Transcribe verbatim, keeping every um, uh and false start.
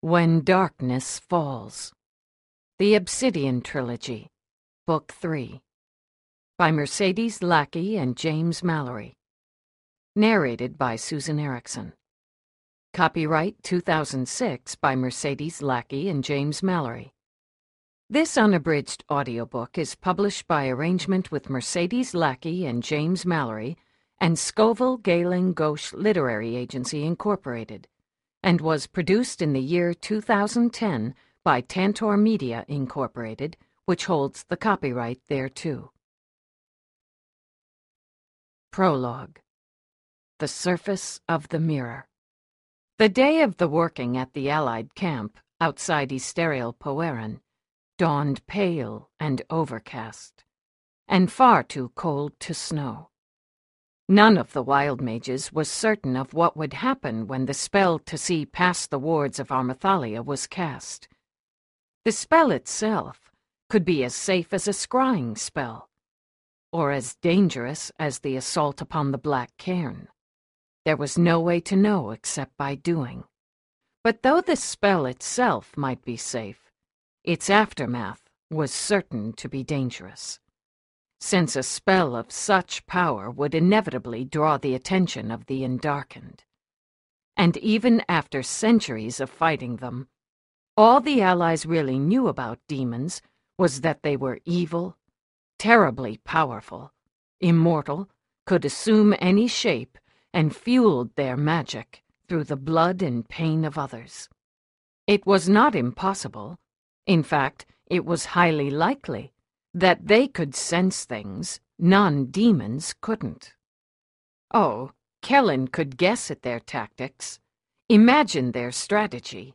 When Darkness Falls. The Obsidian Trilogy, Book three. By Mercedes Lackey and James Mallory. Narrated by Susan Erickson. Copyright two thousand six by Mercedes Lackey and James Mallory. This unabridged audiobook is published by arrangement with Mercedes Lackey and James Mallory and Scoville Galen Ghosh Literary Agency, Incorporated, and was produced in the year two thousand ten by Tantor Media, Incorporated, which holds the copyright thereto. Prologue. The Surface of the Mirror. The day of the working at the Allied camp outside Ysteriel Poerin dawned pale and overcast, and far too cold to snow. None of the wild mages was certain of what would happen when the spell to see past the wards of Armathalia was cast. The spell itself could be as safe as a scrying spell, or as dangerous as the assault upon the Black Cairn. There was no way to know except by doing. But though the spell itself might be safe, its aftermath was certain to be dangerous, since a spell of such power would inevitably draw the attention of the Endarkened. And even after centuries of fighting them, all the Allies really knew about demons was that they were evil, terribly powerful, immortal, could assume any shape, and fueled their magic through the blood and pain of others. It was not impossible, in fact, it was highly likely, that they could sense things non-demons couldn't. Oh, Kellen could guess at their tactics, imagine their strategy,